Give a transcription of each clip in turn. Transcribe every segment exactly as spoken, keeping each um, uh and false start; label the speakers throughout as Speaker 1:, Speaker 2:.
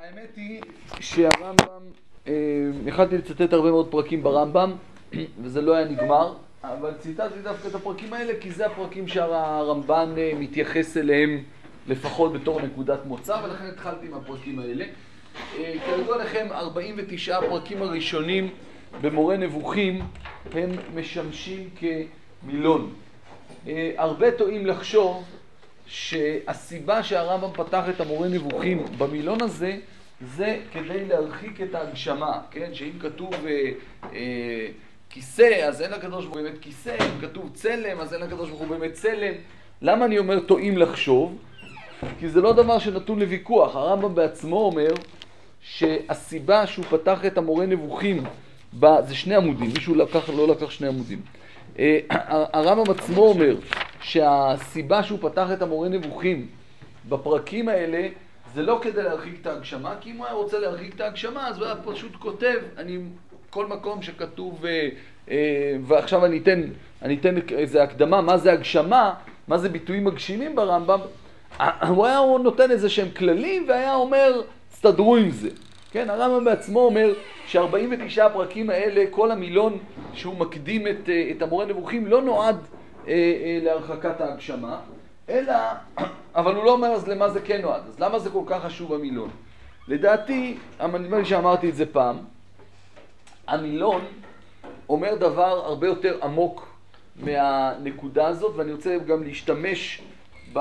Speaker 1: האמת היא שהרמב"ם, יכלתי לצטט הרבה מאוד פרקים ברמב"ם, וזה לא היה נגמר, אבל ציטטתי דווקא את הפרקים האלה, כי זה הפרקים שהרמב"ן מתייחס אליהם לפחות בתור נקודת מוצא, ולכן התחלתי עם הפרקים האלה. כידוע לכם, ארבעים ותשעה הפרקים הראשונים במורה נבוכים הם משמשים כמילון. הרבה טועים לחשוב שהסיבה שהרמב"ם פתח את המורה נבוכים במילון הזה, זה כדי להרחיק את ההגשמה, כן? שאם כתוב אה, אה, כיסא, אז אין לקדוש ברוך הוא באמת כיסא, אם כתוב צלם, אז אין לקדוש ברוך הוא באמת צלם. למה אני אומר טועים לחשוב? כי זה לא דבר שנתון לוויכוח. הרמב"ם בעצמו אומר שהסיבה שהוא פתח את המורה נבוכים, ב... זה שני עמודים, מישהו לקח, לא לקח שני עמודים. הרמב"ם עצמו אומר שהסיבה שהוא פתח את המורה נבוכים בפרקים האלה זה לא כדי להרחיק את ההגשמה, כי אם הוא היה רוצה להרחיק את ההגשמה אז הוא היה פשוט כותב, אני כל מקום שכתוב, ועכשיו אני אתן, אני אתן איזה הקדמה, מה זה הגשמה, מה זה ביטויים מגשימים ברמב"ם, הוא היה נותן איזה שהם כללים והיה אומר תסתדרו עם זה. כן, הרמב"ם בעצמו אומר ש-ארבעים ותשעה הפרקים האלה, כל המילון שהוא מקדים את, את המורה נבוכים, לא נועד אה, אה, להרחקת ההגשמה, אלא, אבל הוא לא אומר אז למה זה כן נועד, אז למה זה כל כך חשוב המילון? לדעתי, נדמה לי שאמרתי את זה פעם, המילון אומר דבר הרבה יותר עמוק מהנקודה הזאת, ואני רוצה גם להשתמש ב...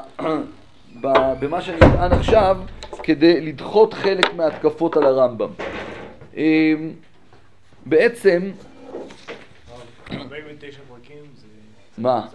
Speaker 1: במה שאני אטען עכשיו, כדי לדחות חלק מההתקפות על הרמב"ם. בעצם...
Speaker 2: ארבעים ותשע פרקים זה...
Speaker 1: מה?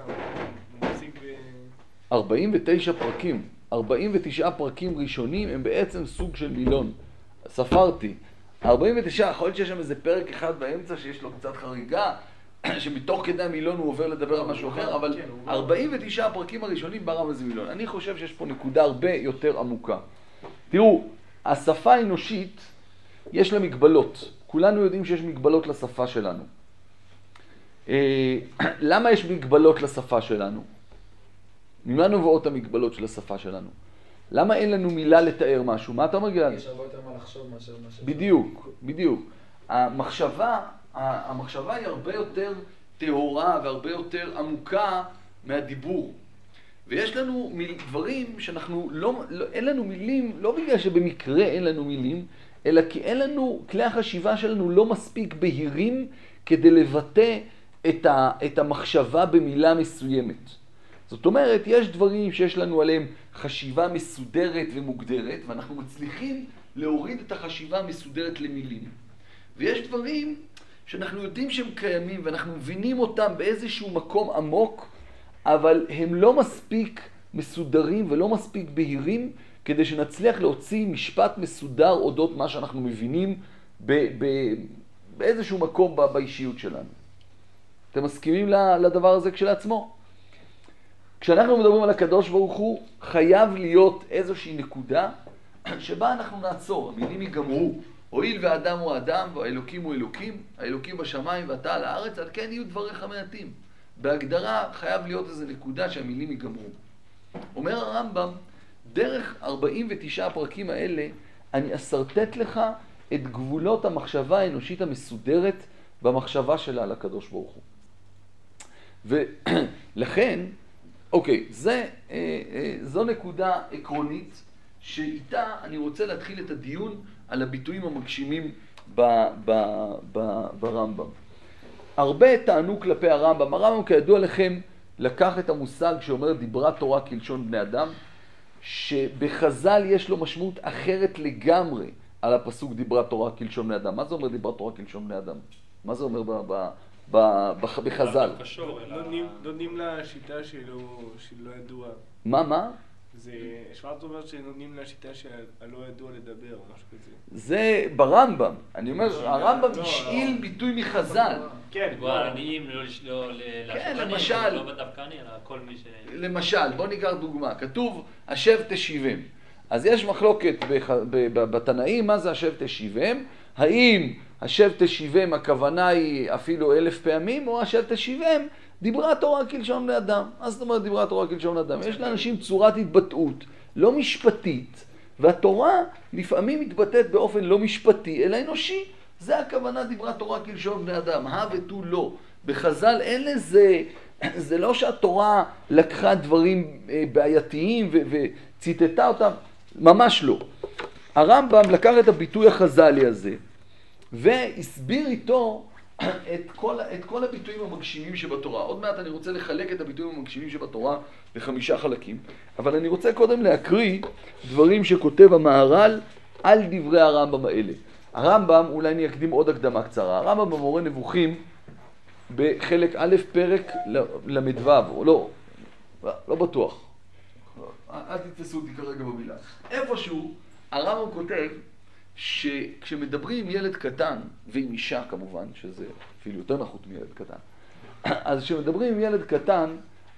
Speaker 1: ארבעים ותשע פרקים. ארבעים ותשעה פרקים ראשונים הם בעצם סוג של מילון. ספרתי. ארבעים ותשע, יכול להיות שיש שם איזה פרק אחד באמצע שיש לו קצת חריגה, שמתוך כדי המילון הוא עובר לדבר על משהו אחר, אבל ארבעים ותשעה הפרקים הראשונים ברמב"ם זה מילון. אני חושב שיש פה נקודה הרבה יותר עמוקה. תראו, השפה האנושית יש לה מגבלות. כולנו יודעים שיש מגבלות לשפה שלנו. למה יש מגבלות לשפה שלנו? ממה נובעות המגבלות של השפה שלנו? למה אין לנו מילה לתאר משהו? מה אתה אומר גלעד?
Speaker 3: יש הרבה יותר מה לחשוב מאשר מה ש...
Speaker 1: בדיוק, בדיוק. המחשבה, המחשבה היא הרבה יותר טהורה והרבה יותר עמוקה מהדיבור. ויש לנו דברים שאנחנו לא, לא, אין לנו מילים, לא בגלל שבמקרה אין לנו מילים, אלא כי אין לנו, כלי החשיבה שלנו לא מספיק בהירים כדי לבטא את, ה, את המחשבה במילה מסוימת. זאת אומרת, יש דברים שיש לנו עליהם חשיבה מסודרת ומוגדרת, ואנחנו מצליחים להוריד את החשיבה המסודרת למילים. ויש דברים שאנחנו יודעים שהם קיימים, ואנחנו מבינים אותם באיזשהו מקום עמוק, אבל הם לא מספיק מסודרים ולא מספיק בהירים, כדי שנצליח להוציא משפט מסודר אודות מה שאנחנו מבינים ב- ב- באיזשהו מקום ב- באישיות שלנו. אתם מסכימים לדבר הזה כשלעצמו? כשאנחנו מדברים על הקדוש ברוך הוא, חייב להיות איזושהי נקודה שבה אנחנו נעצור, המילים ייגמרו. הואיל והאדם הוא האדם והאלוקים הוא אלוקים, האלוקים בשמיים ואתה על הארץ, עד כן יהיו דבריך מעטים. בהגדרה חייב להיות איזו נקודה שהמילים ייגמרו. אומר הרמב"ם, דרך ארבעים ותשעה הפרקים האלה, אני אסרטט לך את גבולות המחשבה האנושית המסודרת במחשבה שלה על הקדוש ברוך הוא. ולכן, אוקיי, זה, אה, אה, זו נקודה עקרונית שאיתה אני רוצה להתחיל את הדיון על הביטויים המגשימים ב, ב, ב, ברמב"ם. הרבה טענו כלפי הרמב"ם. הרמב"ם כידוע לכם לקח את המושג שאומר דיברה תורה כלשון בני אדם, שבחז"ל יש לו משמעות אחרת לגמרי על הפסוק דיברה תורה כלשון בני אדם. מה זה אומר דיברה תורה כלשון בני אדם? מה זה אומר ב, ב, ב, ב, בחז"ל?
Speaker 2: נותנים לה שיטה שלא ידוע.
Speaker 1: מה, מה?
Speaker 2: זה, שוורץ אומר שנותנים לה שיטה שלא ידוע לדבר או משהו כזה.
Speaker 1: זה ברמב"ם. אני אומר, הרמב"ם השאיל ביטוי מחז"ל.
Speaker 2: כן,
Speaker 4: גוארניים, לא לשקרנים, לא בדווקני, אלא כל מי ש...
Speaker 1: למשל, בוא ניקח דוגמה. כתוב, השב תשיבם. אז יש מחלוקת בתנאים, מה זה השב תשיבם? האם השב תשיבם הכוונה היא אפילו אלף פעמים, או השב תשיבם דיברה תורה כלשון בני אדם. אז זאת אומרת דיברה תורה כלשון בני אדם. יש לאנשים צורת התבטאות לא משפטית, והתורה לפעמים מתבטאת באופן לא משפטי, אלא אנושי. זה הכוונה דברה תורה כלשון בני אדם, הא ותו לא. בחז"ל אין לזה, זה לא שהתורה לקחה דברים בעייתיים וציטטה אותם, ממש לא. הרמב"ם לקח את הביטוי החז"לי הזה, והסביר איתו את כל, את כל הביטויים המגשימים שבתורה. עוד מעט אני רוצה לחלק את הביטויים המגשימים שבתורה לחמישה חלקים, אבל אני רוצה קודם להקריא דברים שכותב המהר"ל על דברי הרמב"ם האלה. הרמב"ם, אולי אני אקדים עוד הקדמה קצרה, הרמב"ם במורה נבוכים, בחלק א' פרק למדו, או לא, לא בטוח, אל תתפסו אותי כרגע במילה. איפשהו הרמב"ם כותב שכשמדברים עם ילד קטן, ועם אישה כמובן, שזה אפילו יותר נחות מילד קטן, אז כשמדברים עם ילד קטן,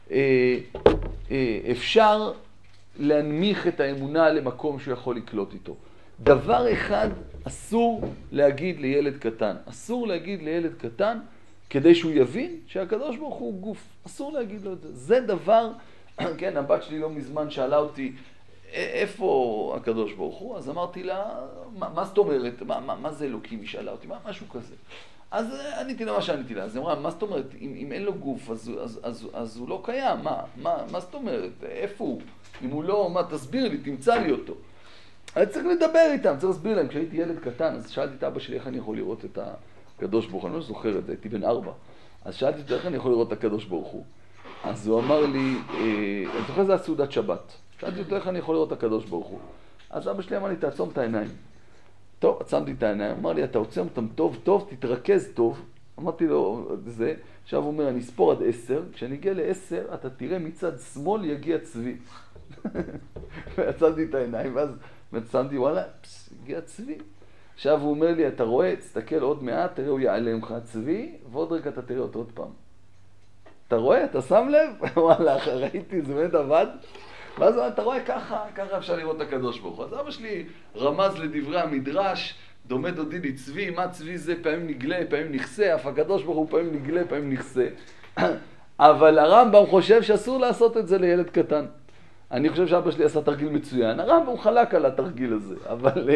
Speaker 1: אפשר להנמיך את האמונה למקום שהוא יכול לקלוט איתו. דבר אחד אסור להגיד לילד קטן, אסור להגיד לילד קטן, כדי שהוא יבין שהקדוש ברוך הוא גוף. אסור להגיד לו את זה. זה דבר, כן, הבת שלי לא מזמן שאלה אותי, איפה הקדוש ברוך הוא? אז אמרתי לה, מה, מה זאת אומרת? מה, מה, מה זה אלוקים? היא שאלה אותי, מה, משהו כזה. אז עניתי לה מה שעניתי לה. אז היא אמרה, מה זאת אומרת? אם, אם אין לו גוף, אז, אז, אז, אז הוא לא קיים. מה, מה, מה זאת אומרת? איפה הוא? אם הוא לא, מה, תסביר לי, תמצא לי אותו. אני צריך לדבר איתם, צריך להסביר להם. כשהייתי ילד קטן, אז שאלתי את אבא שלי איך אני יכול לראות את הקדוש ברוך הוא. אני לא זוכר את זה, הייתי בן ארבע. אז שאלתי אותו איך אני יכול לראות את הקדוש ברוך הוא. אז הוא אמר לי, אני זוכר זה הסעודת שבת. שאלתי אותו איך אני יכול לראות את הקדוש ברוך הוא. אז אבא שלי אמר לי, תעצום את העיניים. טוב, עצמתי את העיניים. אמר לי, אתה עוצם אותם טוב, טוב, תתרכז טוב. אמרתי לו, זה. עכשיו הוא אומר, אני אספור עד עשר. כשאני אגיע לעשר, אתה תראה מצד שמאל יגיע צבי. ועצמתי את העיניים, ואז מצמתי, וואלה, פס, הגיע צבי. עכשיו הוא אומר לי, אתה רואה, תסתכל עוד מעט, תראה, הוא יעלה ממך צבי, ועוד רגע אתה תראה אותו עוד פעם. אתה רואה? אתה שם לב? וואלה, ראיתי, זה באמת עבד. ואז אתה רואה, ככה, ככה אפשר לראות את הקדוש ברוך הוא. אז אבא שלי רמז לדברי המדרש, דומה דודי לי צבי, מה צבי זה? פעמים נגלה, פעמים נכסה, אף הקדוש ברוך הוא פעמים נגלה, פעמים נכסה. אבל הרמב"ם חושב שאסור לעשות את זה לילד קטן. אני חושב שאבא שלי עשה תרגיל מצוין. הרמב"ם חלק על התרגיל הזה, אבל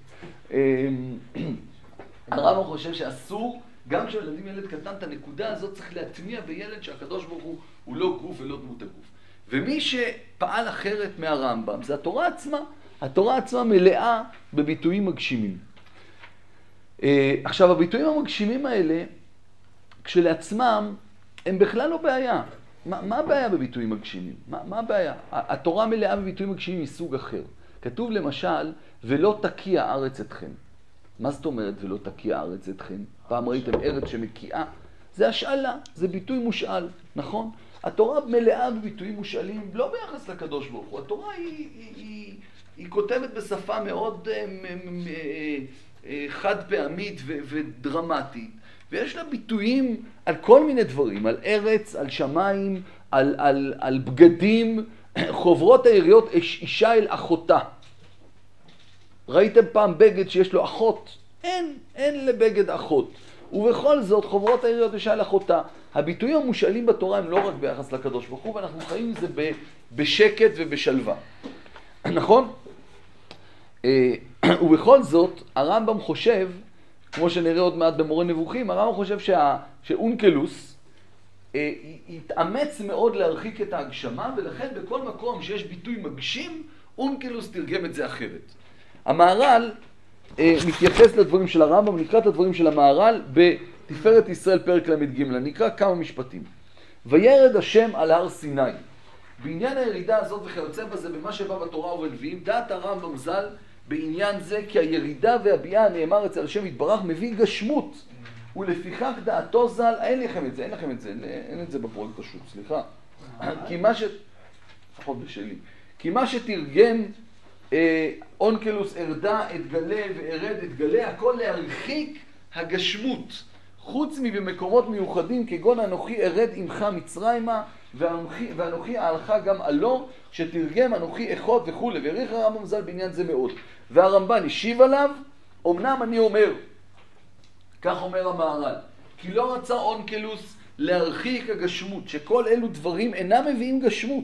Speaker 1: הרמב"ם חושב שאסור, גם כשילדים ילד קטן, את הנקודה הזאת צריך להטמיע בילד שהקדוש ברוך הוא הוא לא גוף ולא דמות הגוף. ומי שפעל אחרת מהרמב"ם זה התורה עצמה. התורה עצמה מלאה בביטויים מגשימים. עכשיו, הביטויים המגשימים האלה, כשלעצמם, הם בכלל לא בעיה. מה, מה הבעיה בביטויים מגשימים? מה, מה הבעיה? התורה מלאה בביטויים מגשימים מסוג אחר. כתוב למשל, ולא תקיע ארץ אתכם. מה זאת אומרת ולא תקיע ארץ אתכם? פעם ראיתם ארץ שמקיעה? זה השאלה, זה ביטוי מושאל, נכון? התורה מלאה בביטויים מושאלים, לא ביחס לקדוש ברוך הוא. התורה היא, היא, היא, היא כותבת בשפה מאוד חד פעמית ודרמטית. ויש לה ביטויים על כל מיני דברים, על ארץ, על שמיים, על, על, על בגדים, חוברות היריות אישה אל אחותה. ראיתם פעם בגד שיש לו אחות? אין, אין לבגד אחות. ובכל זאת, חוברות היריות אישה אל אחותה. הביטויים המושאלים בתורה הם לא רק ביחס לקדוש ברוך הוא, ואנחנו חיים עם זה בשקט ובשלווה. נכון? ובכל זאת, הרמב"ם חושב, כמו שנראה עוד מעט במורה נבוכים, הרמב"ם חושב שה, שאונקלוס אה, יתאמץ מאוד להרחיק את ההגשמה, ולכן בכל מקום שיש ביטוי מגשים, אונקלוס תרגם את זה אחרת. המהר"ל אה, מתייחס לדברים של הרמב"ם, נקרא את הדברים של המהר"ל בתפארת ישראל פרק למד ג', נקרא כמה משפטים. וירד השם על הר סיני. בעניין הירידה הזאת וכיוצא בזה, במה שבא בתורה ובנביאים, דעת הרמב"ם ז"ל בעניין זה, כי הירידה והביאה הנאמר אצל השם יתברך מביא גשמות, ולפיכך דעתו ז"ל, אין לכם את זה, אין לכם את זה, אין את זה בפרויקט פשוט, סליחה. כי מה ש... לפחות בשלי. כי מה שתרגם אה, אונקלוס ארדה את גלה וארד את גלה, הכל להרחיק הגשמות, חוץ מבמקומות מיוחדים, כגון אנוכי ארד עמך מצרימה, ואנוכי, ואנוכי אהלך גם עלו, שתרגם אנוכי אחות וכו'. והעריך הרמב"ם ז"ל בעניין זה מאוד. והרמב"ן השיב עליו, אמנם אני אומר, כך אומר המהר"ל, כי לא רצה אונקלוס להרחיק הגשמות, שכל אלו דברים אינם מביאים גשמות,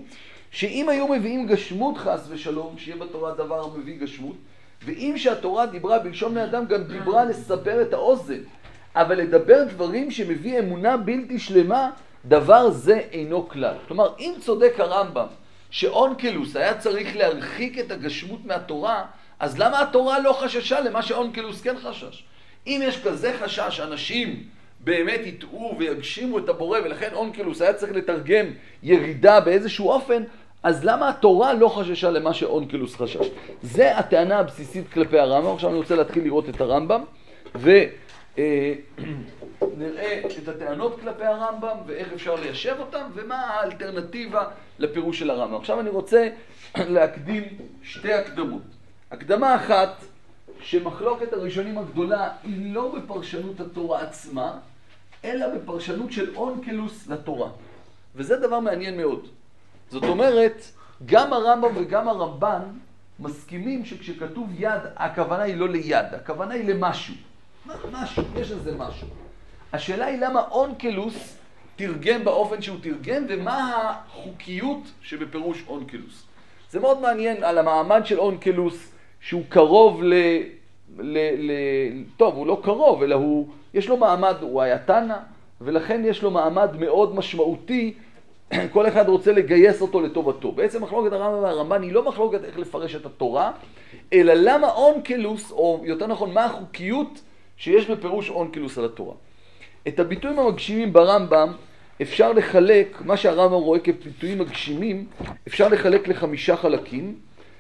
Speaker 1: שאם היו מביאים גשמות חס ושלום, שיהיה בתורה דבר מביא גשמות, ואם שהתורה דיברה בלשון בני אדם, גם דיברה לסבר את האוזן. אבל לדבר דברים שמביא אמונה בלתי שלמה, דבר זה אינו כלל. כלומר, אם צודק הרמב"ם שאונקלוס היה צריך להרחיק את הגשמות מהתורה, אז למה התורה לא חששה למה שאונקלוס כן חשש? אם יש כזה חשש, אנשים באמת יטעו ויגשימו את הבורא, ולכן אונקלוס היה צריך לתרגם ירידה באיזשהו אופן, אז למה התורה לא חששה למה שאונקלוס חשש? זה הטענה הבסיסית כלפי הרמב"ם. עכשיו אני רוצה להתחיל לראות את הרמב"ם, ונראה את הטענות כלפי הרמב"ם, ואיך אפשר ליישב אותם, ומה האלטרנטיבה לפירוש של הרמב"ם. עכשיו אני רוצה להקדים שתי הקדמות. הקדמה אחת, שמחלוקת הראשונים הגדולה היא לא בפרשנות התורה עצמה, אלא בפרשנות של אונקלוס לתורה. וזה דבר מעניין מאוד. זאת אומרת, גם הרמב"ם וגם הרמב"ן מסכימים שכשכתוב יד, הכוונה היא לא ליד, הכוונה היא למשהו. משהו, יש לזה משהו. השאלה היא למה אונקלוס תרגם באופן שהוא תרגם, ומה החוקיות שבפירוש אונקלוס. זה מאוד מעניין על המעמד של אונקלוס, שהוא קרוב ל... ל, ל טוב, הוא לא קרוב, אלא הוא, יש לו מעמד, הוא היה תנא, ולכן יש לו מעמד מאוד משמעותי, כל אחד רוצה לגייס אותו לטובתו. בעצם מחלוקת הרמב"ם והרמב"ן היא לא מחלוקת איך לפרש את התורה, אלא למה אונקלוס, או יותר נכון, מה החוקיות שיש בפירוש אונקלוס על התורה. את הביטויים המגשימים ברמב"ם אפשר לחלק, מה שהרמב"ם רואה כביטויים מגשימים, אפשר לחלק לחמישה חלקים,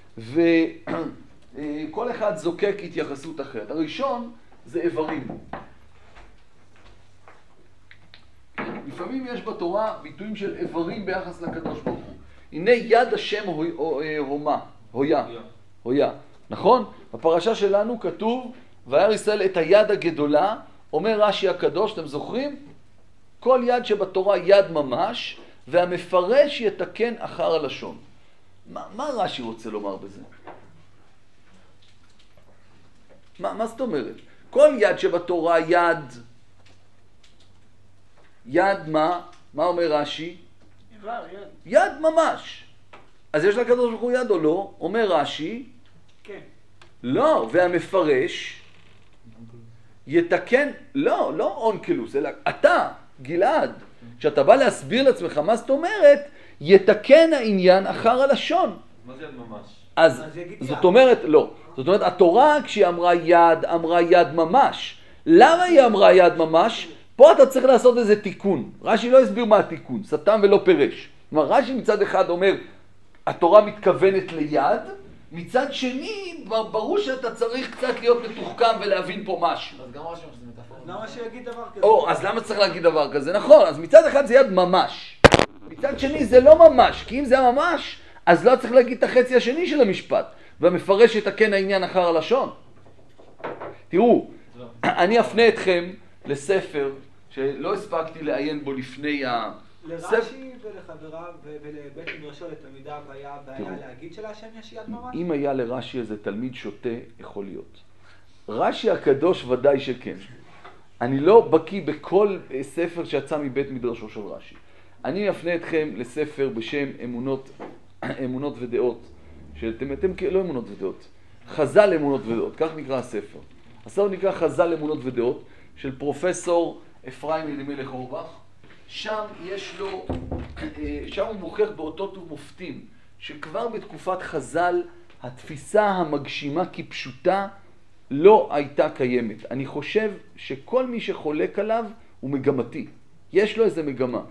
Speaker 1: וכל אחד זוקק התייחסות אחרת. הראשון זה איברים. לפעמים יש בתורה ביטויים של איברים ביחס לקדוש ברוך הוא. הנה יד השם הומה, הויה, הויה. נכון? בפרשה שלנו כתוב, וירא ישראל את היד הגדולה, אומר רש"י הקדוש, אתם זוכרים? כל יד שבתורה יד ממש, והמפרש יתקן אחר הלשון. מה, מה רש"י רוצה לומר בזה? מה, מה זאת אומרת? כל יד שבתורה יד, יד מה? מה אומר רש"י?
Speaker 2: יד.
Speaker 1: יד ממש. אז יש לקדוש ברוך הוא יד או לא? אומר רש"י,
Speaker 2: כן.
Speaker 1: לא, והמפרש יתקן, לא, לא אונקלוס, אלא אתה, גלעד, כשאתה בא להסביר לעצמך מה זאת אומרת, יתקן העניין אחר הלשון.
Speaker 4: מה זה יד ממש?
Speaker 1: אז זאת אומרת, לא. זאת אומרת, התורה כשהיא אמרה יד, אמרה יד ממש. למה היא אמרה יד ממש? פה אתה צריך לעשות איזה תיקון. רש"י לא הסביר מה התיקון, סתם ולא פירש. כלומר, רש"י מצד אחד אומר, התורה מתכוונת ליד, מצד שני, ברור שאתה צריך קצת להיות מתוחכם ולהבין פה משהו.
Speaker 3: אז גם רש"י שזה מטאפורה.
Speaker 2: למה שיגיד דבר כזה?
Speaker 1: או, אז למה צריך להגיד דבר כזה? נכון, אז מצד אחד זה יד ממש. מצד שני זה לא ממש, כי אם זה היה ממש, אז לא צריך להגיד את החצי השני של המשפט. והמפרש יתקן העניין אחר הלשון. תראו, אני אפנה אתכם לספר שלא הספקתי לעיין בו לפני ה...
Speaker 2: לרש"י ולחבריו ולבית מדרשו לתלמידיו היה בעיה להגיד שלהשם יש יד ממש?
Speaker 1: אם היה לרש"י איזה תלמיד שוטה, יכול להיות. רש"י הקדוש ודאי שכן. אני לא בקיא בכל ספר שיצא מבית מדרשו של רש"י. אני אפנה אתכם לספר בשם אמונות, אמונות ודעות. שאתם, אתם לא אמונות ודעות. חז"ל אמונות ודעות, כך נקרא הספר. הספר נקרא חז"ל אמונות ודעות, של פרופסור אפרים אלימלך אורבך. שם יש לו, שם הוא מוכיח באותות ומופתים, שכבר בתקופת חז"ל התפיסה המגשימה כפשוטה לא הייתה קיימת. אני חושב שכל מי שחולק עליו הוא מגמתי. יש לו איזה מגמה.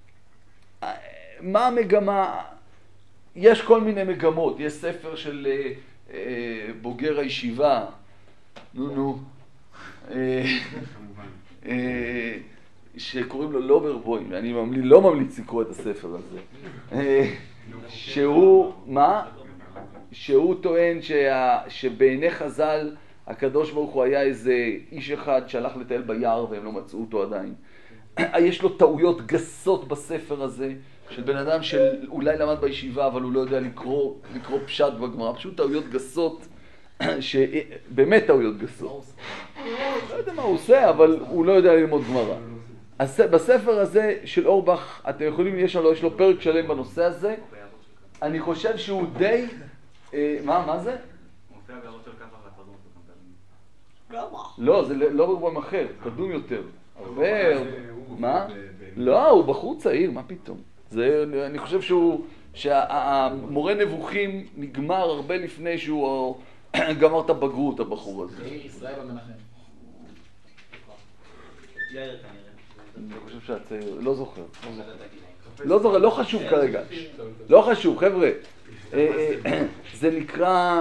Speaker 1: מה המגמה? יש כל מיני מגמות. יש ספר של אה, אה, בוגר הישיבה, נו נו, אה, אה, שקוראים לו לוברבוים, אני ממליץ, לא ממליץ לקרוא את הספר הזה. אה, שהוא, מה? שהוא טוען שה, שבעיני חז"ל הקדוש ברוך הוא היה איזה איש אחד שהלך לטייל ביער והם לא מצאו אותו עדיין. יש לו טעויות גסות בספר הזה, של בן אדם שאולי למד בישיבה, אבל הוא לא יודע לקרוא, לקרוא פשט בגמרא, פשוט טעויות גסות, שבאמת טעויות גסות. לא יודע מה הוא עושה, אבל הוא לא יודע ללמוד גמרא. אז בספר הזה של אורבך, אתם יכולים, יש לו, יש לו פרק שלם בנושא הזה, אני חושב שהוא די... אה, מה, מה זה?
Speaker 5: מופיע גרות של ככה חתרדום של
Speaker 1: לא, זה לא במקום אחר, קדום יותר. הרבה... מה? לא, הוא בחור צעיר, מה פתאום? זה, אני חושב שהוא... שהמורה נבוכים נגמר הרבה לפני שהוא גמר את הבגרות, הבחור הזה.
Speaker 3: ישראל במנחם.
Speaker 2: יאיר כנראה.
Speaker 1: אני חושב שהצעיר... לא זוכר. לא זוכר, לא חשוב כרגע. לא חשוב, חבר'ה. זה נקרא...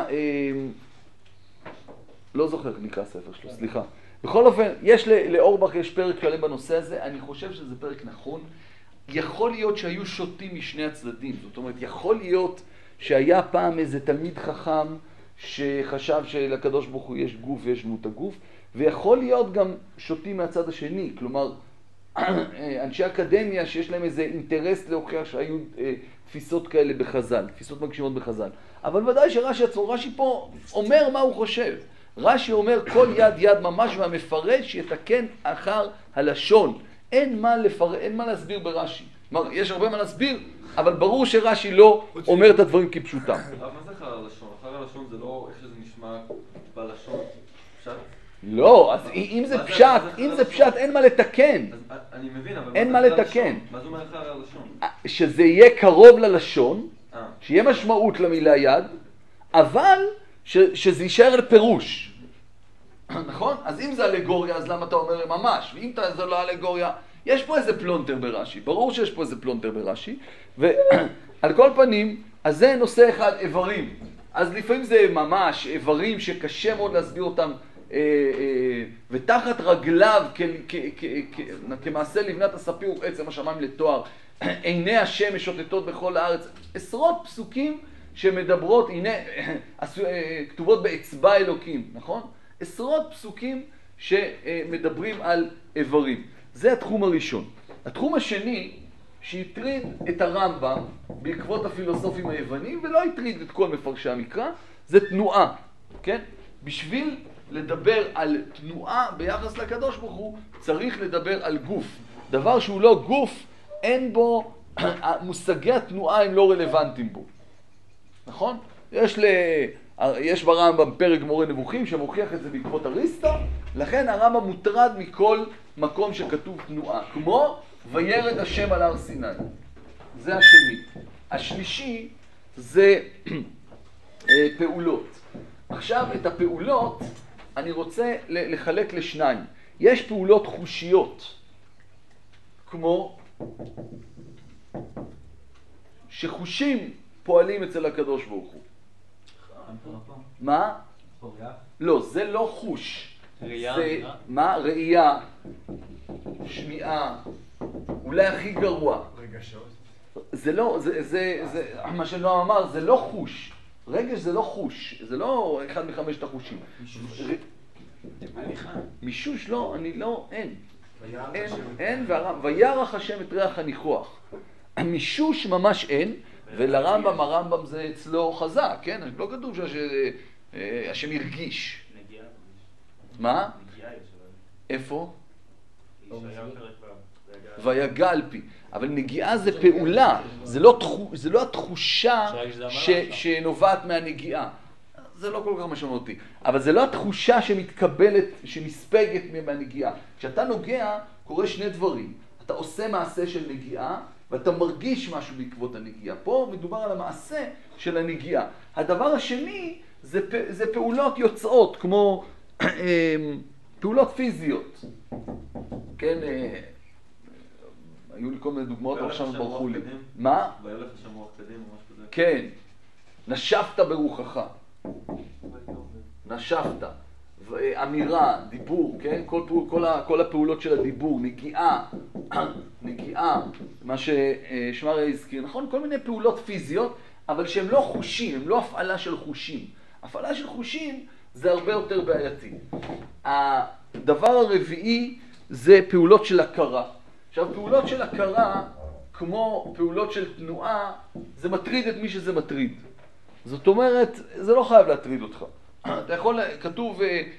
Speaker 1: לא זוכר איך נקרא הספר שלו, סליחה. בכל אופן, יש לאורבך, יש פרק שלם בנושא הזה, אני חושב שזה פרק נכון. יכול להיות שהיו שותים משני הצדדים, זאת אומרת, יכול להיות שהיה פעם איזה תלמיד חכם שחשב שלקדוש ברוך הוא יש גוף ויש דמות הגוף, ויכול להיות גם שותים מהצד השני, כלומר, אנשי אקדמיה שיש להם איזה אינטרס להוכיח שהיו אה, תפיסות כאלה בחז"ל, תפיסות מגשימות בחז"ל. אבל ודאי שרש"י עצמו, רש"י פה אומר מה הוא חושב. רש"י אומר כל יד יד ממש, והמפרש יתקן אחר הלשון. אין מה, לפר... אין מה להסביר ברש"י. כלומר, יש הרבה מה להסביר, אבל ברור שרש"י לא אומר את הדברים כפשוטם.
Speaker 5: אבל מה זה אחר הלשון? אחר הלשון זה לא איך שזה נשמע בלשון פשט?
Speaker 1: לא, אז אם זה פשט, אם זה פשט, אין מה לתקן.
Speaker 5: אני מבין, אבל
Speaker 1: אין מה לתקן.
Speaker 5: מה זה אומר אחר הלשון?
Speaker 1: שזה יהיה קרוב ללשון, שיהיה משמעות למילה יד, אבל שזה יישאר לפירוש. נכון? אז אם זה אלגוריה, אז למה אתה אומר ממש? ואם זה לא אלגוריה, יש פה איזה פלונטר ברש"י. ברור שיש פה איזה פלונטר ברש"י. ועל כל פנים, אז זה נושא אחד, איברים. אז לפעמים זה ממש איברים שקשה מאוד להסביר אותם, ותחת רגליו כמעשה לבנת הספיר עצם השמיים לתואר, עיני השם משוטטות בכל הארץ. עשרות פסוקים שמדברות, הנה, כתובות באצבע אלוקים, נכון? עשרות פסוקים שמדברים על איברים. זה התחום הראשון. התחום השני, שהטריד את הרמב"ם בעקבות הפילוסופים היוונים, ולא הטריד את כל מפרשי המקרא, זה תנועה, כן? בשביל לדבר על תנועה ביחס לקדוש ברוך הוא, צריך לדבר על גוף. דבר שהוא לא גוף, אין בו, מושגי התנועה הם לא רלוונטיים בו. נכון? יש ל... יש ברמב"ם פרק מורה נבוכים שמוכיח את זה בעקבות אריסטו, לכן הרמב"ם מוטרד מכל מקום שכתוב תנועה, כמו וירד השם על הר סיני. זה השני. השלישי זה פעולות. עכשיו את הפעולות אני רוצה לחלק לשניים. יש פעולות חושיות, כמו שחושים פועלים אצל הקדוש ברוך הוא. מה? לא, זה לא חוש.
Speaker 4: ראייה?
Speaker 1: זה, מה? ראייה, שמיעה, אולי הכי גרוע.
Speaker 3: רגשות.
Speaker 1: זה לא, זה, זה, זה, מה שנועם אמר, זה לא חוש. רגש זה לא חוש, זה לא אחד מחמשת החושים.
Speaker 3: מישוש.
Speaker 1: הליכה. מישוש לא, אני לא, אין. אין, אין, וירח השם את ריח הניחוח. מישוש ממש אין. ולרמב"ם, הרמב"ם זה אצלו חזק, כן? לא כתוב שהשם הרגיש.
Speaker 4: נגיעה.
Speaker 1: מה?
Speaker 4: נגיעה יש אבל.
Speaker 1: איפה?
Speaker 4: שהיה פרק
Speaker 1: ויגע פי. אבל נגיעה זה פעולה, זה לא, זה לא התחושה ש, שנובעת מהנגיעה. זה לא כל כך משמעותי. אבל זה לא התחושה שמתקבלת, שמספגת מהנגיעה. כשאתה נוגע, קורה שני דברים. אתה עושה מעשה של נגיעה, ואתה מרגיש משהו בעקבות הנגיעה. פה מדובר על המעשה של הנגיעה. הדבר השני זה, זה פעולות יוצאות, כמו פעולות פיזיות. כן, היו לי כל מיני דוגמאות, אבל עכשיו ברחו לי. מה?
Speaker 5: והיה לך שם רוח קדים או משהו כזה?
Speaker 1: כן. נשפת ברוחך. נשפת. אמירה, דיבור, כן? כל, כל, כל הפעולות של הדיבור, נגיעה, נגיעה, מה ששמריה הזכיר, נכון? כל מיני פעולות פיזיות, אבל שהן לא חושים, הן לא הפעלה של חושים. הפעלה של חושים זה הרבה יותר בעייתי. הדבר הרביעי זה פעולות של הכרה. עכשיו, פעולות של הכרה, כמו פעולות של תנועה, זה מטריד את מי שזה מטריד. זאת אומרת, זה לא חייב להטריד אותך. אתה יכול, כתוב,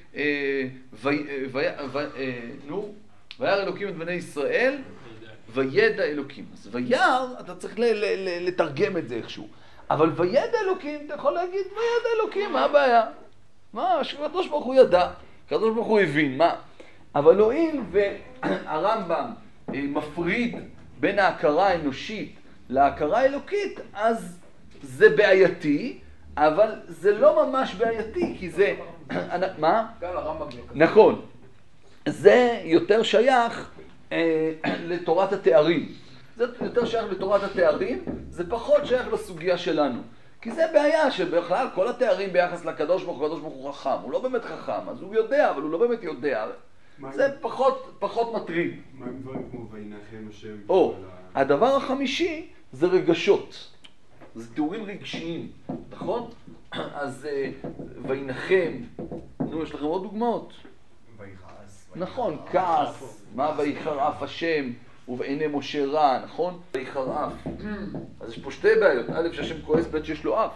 Speaker 1: נו, וירא אלוקים את בני ישראל, וידע אלוקים. אז וירא, אתה צריך לתרגם את זה איכשהו. אבל וידע אלוקים, אתה יכול להגיד, וידע אלוקים, מה הבעיה? מה, הקדוש ברוך הוא ידע, הקדוש ברוך הוא הבין, מה? אבל הואיל והרמב"ם מפריד בין ההכרה האנושית להכרה האלוקית, אז זה בעייתי, אבל זה לא ממש בעייתי, כי זה... מה?
Speaker 3: גם הרמב"ם.
Speaker 1: נכון. זה יותר שייך אה, לתורת התארים. זה יותר שייך לתורת התארים, זה פחות שייך לסוגיה שלנו. כי זה בעיה שבכלל כל התארים ביחס לקדוש ברוך הוא, הקדוש ברוך הוא חכם. הוא לא באמת חכם, אז הוא יודע, אבל הוא לא באמת יודע. זה פחות, פחות מטריד.
Speaker 6: מה עם דברים כמו וינחם השם?
Speaker 1: או, הדבר החמישי זה רגשות. זה תיאורים רגשיים, נכון? אז וינחם, נו, יש לכם עוד דוגמאות?
Speaker 6: ויכעס.
Speaker 1: נכון, כעס, מה ויחרף השם ובעיני משה רע, נכון? ויחרף. אז יש פה שתי בעיות, א' שהשם כועס, ב' שיש לו אף.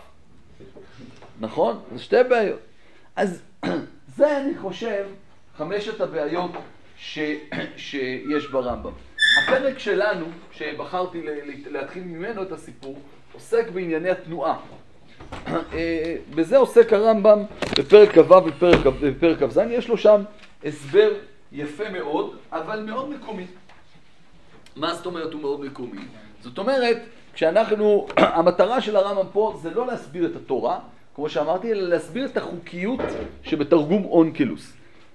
Speaker 1: נכון? זה שתי בעיות. אז זה אני חושב חמשת הבעיות ש... שיש ברמב"ם. הפרק שלנו, שבחרתי להתחיל ממנו את הסיפור, עוסק בענייני התנועה. בזה עוסק הרמב"ם בפרק כ"ו ובפרק כ"ז. יש לו שם הסבר יפה מאוד, אבל מאוד מקומי. מה זאת אומרת הוא מאוד מקומי? זאת אומרת, כשאנחנו, המטרה של הרמב"ם פה זה לא להסביר את התורה, כמו שאמרתי, אלא להסביר את החוקיות שבתרגום אונקלוס.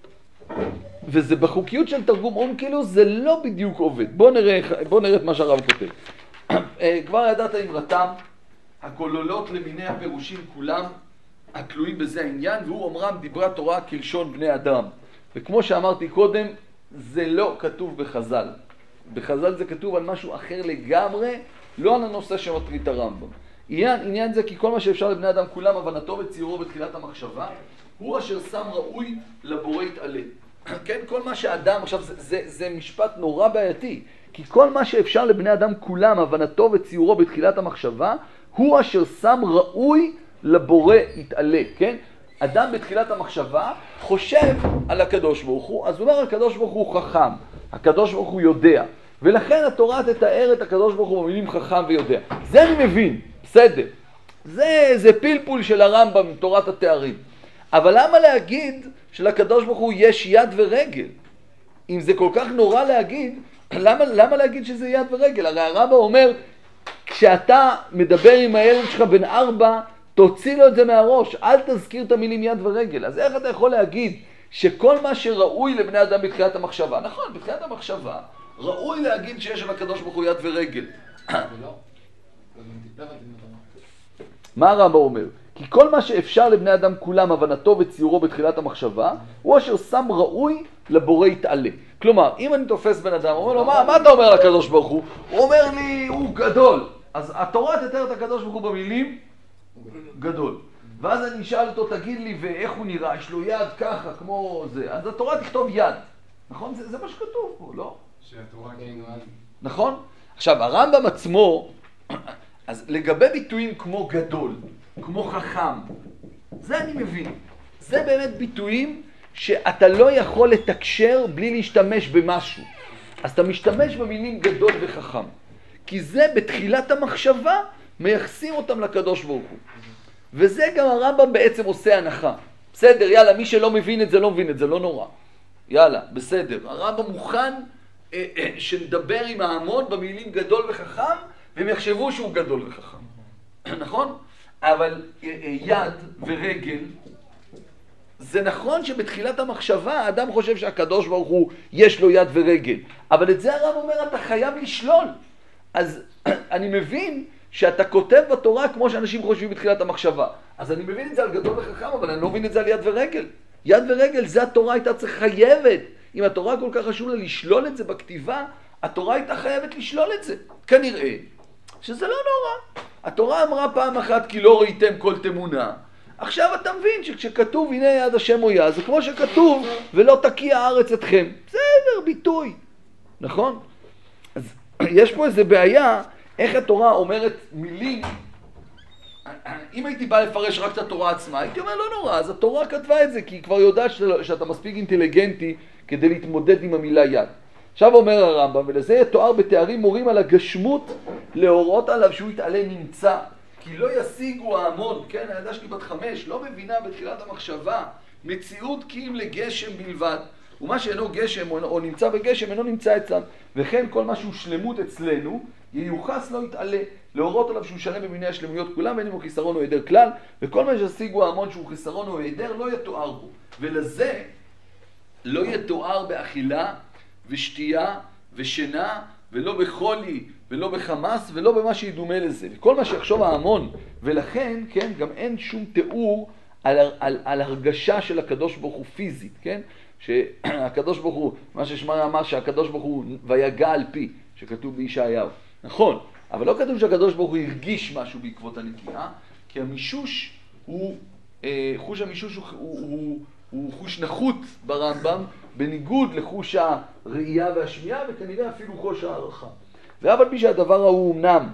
Speaker 1: וזה בחוקיות של תרגום אונקלוס זה לא בדיוק עובד. בואו נראה, בוא נראה את מה שהרב כותב. כבר ידעת אמרתם, הכוללות למיני הפירושים כולם התלויים בזה העניין, והוא אומרם דיברה תורה כלשון בני אדם. וכמו שאמרתי קודם, זה לא כתוב בחז"ל. בחז"ל זה כתוב על משהו אחר לגמרי, לא על הנושא שמטריד את הרמב"ם. עניין, עניין זה כי כל מה שאפשר לבני אדם כולם, הבנתו וציורו בתחילת המחשבה, הוא אשר שם ראוי לבורא יתעלה. כן, כל מה שאדם, עכשיו זה, זה, זה משפט נורא בעייתי, כי כל מה שאפשר לבני אדם כולם, הבנתו וציורו בתחילת המחשבה, הוא אשר שם ראוי לבורא יתעלה, כן? אדם בתחילת המחשבה חושב על הקדוש ברוך הוא, אז הוא אומר הקדוש ברוך הוא חכם, הקדוש ברוך הוא יודע, ולכן התורה תתאר את הקדוש ברוך הוא במילים חכם ויודע. זה אני מבין, בסדר. זה, זה פלפול של הרמב"ם מתורת התארים. אבל למה להגיד שלקדוש ברוך הוא יש יד ורגל? אם זה כל כך נורא להגיד, למה, למה להגיד שזה יד ורגל? הרי הרמב"ם אומר, כשאתה מדבר עם הילד שלך בן ארבע, תוציא לו את זה מהראש, אל תזכיר את המילים יד ורגל. אז איך אתה יכול להגיד שכל מה שראוי לבני אדם בתחילת המחשבה, נכון, בתחילת המחשבה, ראוי להגיד שיש על הקדוש ברוך הוא יד ורגל. מה הרמב"ם אומר? כי כל מה שאפשר לבני אדם כולם, הבנתו וציורו בתחילת המחשבה, הוא אשר שם ראוי לבורא יתעלה. כלומר, אם אני תופס בן אדם, אומר לו, מה, מה אתה אומר לקדוש ברוך הוא? הוא אומר לי, הוא גדול. אז התורה תתאר את הקדוש ברוך הוא במילים גדול. ואז אני אשאל אותו, תגיד לי, ואיך הוא נראה? יש לו יד ככה, כמו זה. אז התורה תכתוב יד. נכון? זה, זה מה שכתוב פה, לא?
Speaker 6: שהתורה
Speaker 1: נכון? עכשיו, הרמב"ם עצמו, אז לגבי ביטויים כמו גדול, כמו חכם, זה אני מבין. זה באמת ביטויים שאתה לא יכול לתקשר בלי להשתמש במשהו. אז אתה משתמש במילים גדול וחכם. כי זה בתחילת המחשבה מייחסים אותם לקדוש ברוך הוא. וזה גם הרמב"ם בעצם עושה הנחה. בסדר, יאללה, מי שלא מבין את זה לא מבין את זה, לא נורא. יאללה, בסדר. הרמב"ם מוכן אה, אה, שנדבר עם ההמון במילים גדול וחכם, והם יחשבו שהוא גדול וחכם. נכון? אבל אה, אה, יד ורגל, זה נכון שבתחילת המחשבה האדם חושב שהקדוש ברוך הוא יש לו יד ורגל. אבל את זה הרמב"ם אומר, אתה חייב לשלול. אז אני מבין שאתה כותב בתורה כמו שאנשים חושבים בתחילת המחשבה. אז אני מבין את זה על גדול וחכם, אבל אני לא מבין את זה על יד ורגל. יד ורגל, זה התורה הייתה צריכה חייבת. אם התורה כל כך חשוב לה לשלול את זה בכתיבה, התורה הייתה חייבת לשלול את זה. כנראה שזה לא נורא. התורה אמרה פעם אחת כי לא ראיתם כל תמונה. עכשיו אתה מבין שכשכתוב הנה יד השם הויה, זה כמו שכתוב ולא תקיע הארץ אתכם. בסדר, ביטוי. נכון? אז יש פה איזו בעיה, איך התורה אומרת מילים. אם הייתי בא לפרש רק את התורה עצמה, הייתי אומר לא נורא, אז התורה כתבה את זה, כי היא כבר יודעת שאתה, שאתה מספיק אינטליגנטי כדי להתמודד עם המילה יד. עכשיו אומר הרמב"ם, ולזה יתואר בתארים מורים על הגשמות להורות עליו שהוא יתעלה נמצא. כי לא ישיגו ההמון, כן, הילדה שלי בת חמש, לא מבינה בתחילת המחשבה, מציאות כי אם לגשם בלבד. ומה שאינו גשם או, או נמצא בגשם אינו נמצא אצלם. וכן כל מה שהוא שלמות אצלנו, ייוחס לא יתעלה, להורות עליו שהוא שלם במיני השלמויות כולם, בין אם הוא חיסרון או היעדר כלל, וכל מה שישיגו ההמון שהוא חיסרון או היעדר לא יתואר בו. ולזה לא יתואר באכילה ושתייה ושינה, ולא בחולי ולא בחמאס ולא במה שידומה לזה. וכל מה שיחשוב ההמון, ולכן, כן, גם אין שום תיאור על, על, על הרגשה של הקדוש ברוך הוא פיזית, כן? שהקדוש ברוך הוא, מה ששמעון אמר שהקדוש ברוך הוא ויגע על פי, שכתוב בישעיהו. נכון, אבל לא כתוב שהקדוש ברוך הוא הרגיש משהו בעקבות הנקיעה, כי המישוש הוא, אה, חוש המישוש הוא, הוא, הוא, הוא חוש נחות ברמב"ם, בניגוד לחוש הראייה והשמיעה, וכנראה אפילו חוש הערכה. ואף על פי שהדבר ההוא אמנם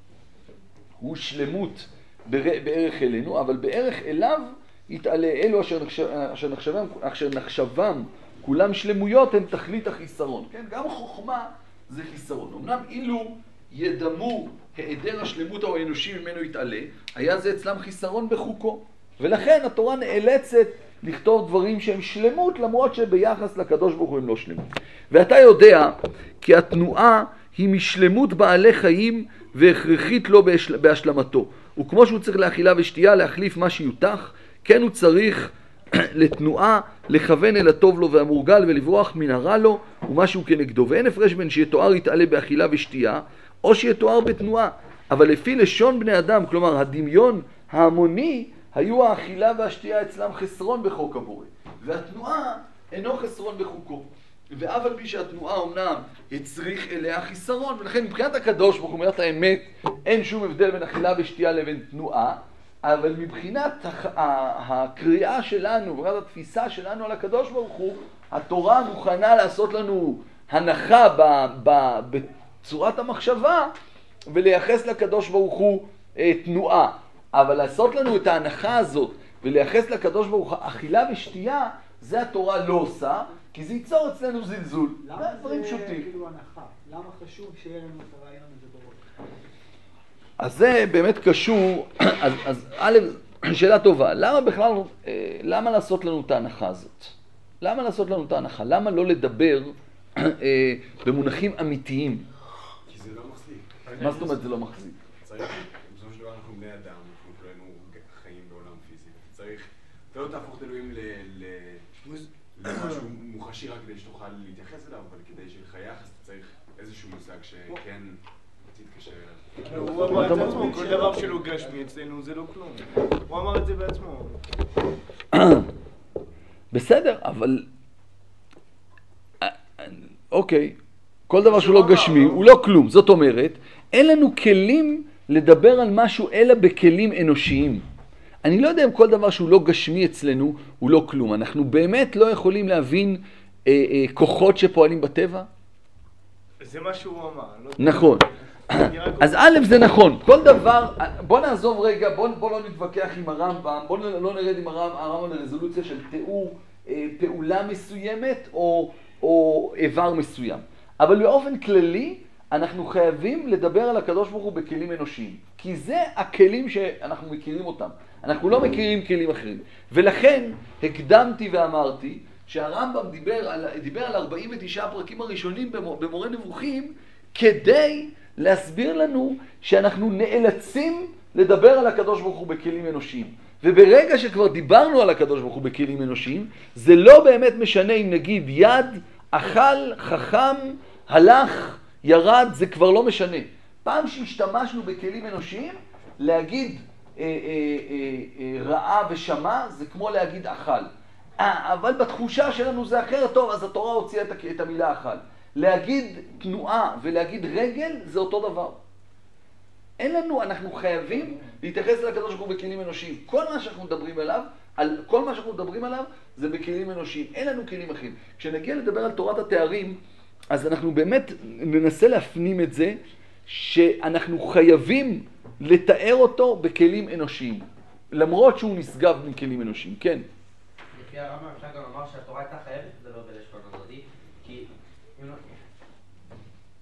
Speaker 1: הוא שלמות בערך אלינו, אבל בערך אליו יתעלה. אלו אשר, נחשב, אשר, נחשבם, אשר נחשבם כולם שלמויות הם תכלית החיסרון. כן? גם חוכמה זה חיסרון. אמנם אילו ידמו היעדר השלמות או האנושי ממנו יתעלה, היה זה אצלם חיסרון בחוקו. ולכן התורה נאלצת לכתוב דברים שהם שלמות, למרות שביחס לקדוש ברוך הוא הם לא שלמות. ואתה יודע כי התנועה היא משלמות בעלי חיים והכרחית לו בהשלמתו. וכמו שהוא צריך לאכילה ושתייה להחליף מה שיותח, כן הוא צריך לתנועה לכוון אל הטוב לו והמורגל ולברוח מן הרע לו ומשהו כנגדו. ואין הפרש בין שיתואר יתעלה באכילה ושתייה או שיתואר בתנועה. אבל לפי לשון בני אדם, כלומר הדמיון ההמוני, היו האכילה והשתייה אצלם חסרון בחוק הבורא, והתנועה אינו חסרון בחוקו. ואף על פי שהתנועה אומנם הצריך אליה חיסרון, ולכן מבחינת הקדוש ברוך הוא, מבחינת האמת, אין שום הבדל בין אכילה ושתייה לבין תנועה, אבל מבחינת הקריאה שלנו, מבחינת התפיסה שלנו על הקדוש ברוך הוא, התורה מוכנה לעשות לנו הנחה בצורת המחשבה, ולייחס לקדוש ברוך הוא תנועה. אבל לעשות לנו את ההנחה הזאת ולייחס לקדוש ברוך הוא אכילה ושתייה, זה התורה לא עושה, כי זה ייצור אצלנו זלזול.
Speaker 2: למה זה כאילו הנחה? למה חשוב שיהיה לנו את הרעיון הזה בראש?
Speaker 1: אז זה באמת קשור, אז, אז א', שאלה טובה, למה בכלל, למה לעשות לנו את ההנחה הזאת? למה לעשות לנו את ההנחה? למה לא לדבר במונחים אמיתיים?
Speaker 6: כי זה לא מחזיק.
Speaker 1: מה זאת אומרת זה לא מחזיק?
Speaker 6: צריך, בסופו של דבר אנחנו בני אדם, אנחנו כולנו חיים בעולם פיזי. צריך, אתה לא תהפוך את אלוהים למשהו מוחשי רק כדי שתוכל להתייחס אליו, אבל כדי שיהיה לך יחס, אתה צריך איזשהו מושג שכן תתקשר אליו.
Speaker 3: הוא אמר את זה עצמו, כל דבר שלא גשמי אצלנו זה לא כלום. הוא אמר את זה בעצמו.
Speaker 1: בסדר, אבל... אוקיי, כל דבר שהוא לא גשמי הוא לא כלום. זאת אומרת, אין לנו כלים לדבר על משהו אלא בכלים אנושיים. אני לא יודע אם כל דבר שהוא לא גשמי אצלנו הוא לא כלום. אנחנו באמת לא יכולים להבין אה, אה, כוחות שפועלים בטבע.
Speaker 3: זה מה שהוא אמר. לא
Speaker 1: נכון. אז א' זה נכון. כל דבר, בוא נעזוב רגע, בוא, בוא לא נתווכח עם הרמב"ם, בוא לא נרד עם הרמב"ם לרזולוציה של תיאור אה, פעולה מסוימת או, או איבר מסוים. אבל באופן כללי, אנחנו חייבים לדבר על הקדוש ברוך הוא בכלים אנושיים. כי זה הכלים שאנחנו מכירים אותם. אנחנו לא מכירים כלים אחרים. ולכן הקדמתי ואמרתי שהרמב"ם דיבר על, דיבר על ארבעים ותשעה הפרקים הראשונים במורה נבוכים, כדי להסביר לנו שאנחנו נאלצים לדבר על הקדוש ברוך הוא בכלים אנושיים. וברגע שכבר דיברנו על הקדוש ברוך הוא בכלים אנושיים, זה לא באמת משנה אם נגיד יד, אכל, חכם, הלך, ירד, זה כבר לא משנה. פעם שהשתמשנו בכלים אנושיים, להגיד אה, אה, אה, ראה ושמע, זה כמו להגיד אכל. אה, אבל בתחושה שלנו זה אחרת, טוב, אז התורה הוציאה את, את המילה אכל. להגיד תנועה ולהגיד רגל, זה אותו דבר. אין לנו, אנחנו חייבים להתייחס לקדוש ברוך הוא בכלים אנושיים. כל מה שאנחנו מדברים עליו, על כל מה שאנחנו מדברים עליו, זה בכלים אנושיים. אין לנו כלים אחרים. כשנגיע לדבר על תורת התארים, אז אנחנו באמת ננסה להפנים את זה, שאנחנו חייבים לתאר אותו בכלים אנושיים, למרות שהוא נשגב מכלים אנושיים. כן.
Speaker 7: לפי הרמב"ם אפשר גם לומר שהתורה הייתה חייבת לדבר בלשון הזאת, כי